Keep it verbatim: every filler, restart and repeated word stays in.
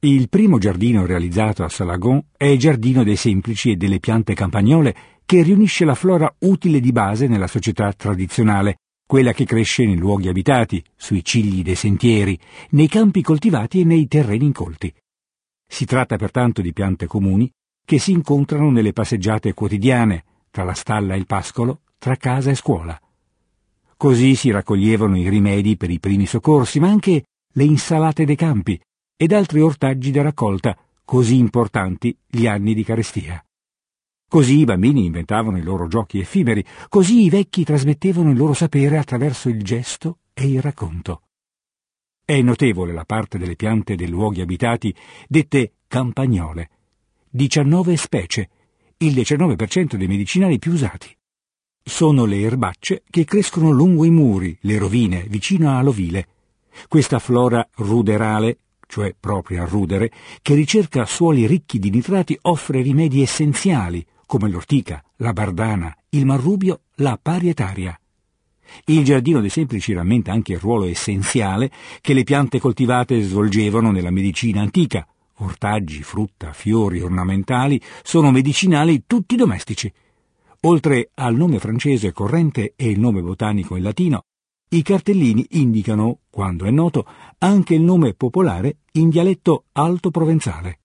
Il primo giardino realizzato a Salagon è il Giardino dei Semplici e delle Piante Campagnole, che riunisce la flora utile di base nella società tradizionale, quella che cresce nei luoghi abitati, sui cigli dei sentieri, nei campi coltivati e nei terreni incolti. Si tratta pertanto di piante comuni che si incontrano nelle passeggiate quotidiane, tra la stalla e il pascolo, tra casa e scuola. Così si raccoglievano i rimedi per i primi soccorsi, ma anche le insalate dei campi ed altri ortaggi da raccolta, così importanti gli anni di carestia. Così i bambini inventavano i loro giochi effimeri, così i vecchi trasmettevano il loro sapere attraverso il gesto e il racconto. È notevole la parte delle piante dei luoghi abitati dette campagnole. diciannove specie, il diciannove per cento dei medicinali più usati. Sono le erbacce che crescono lungo i muri, le rovine, vicino all'ovile. Questa flora ruderale, cioè propria a rudere, che ricerca suoli ricchi di nitrati, offre rimedi essenziali, come l'ortica, la bardana, il marrubio, la parietaria. Il Giardino dei Semplici rammenta anche il ruolo essenziale che le piante coltivate svolgevano nella medicina antica. Ortaggi, frutta, fiori ornamentali sono medicinali tutti domestici. Oltre al nome francese corrente e il nome botanico in latino, i cartellini indicano, quando è noto, anche il nome popolare in dialetto alto provenzale.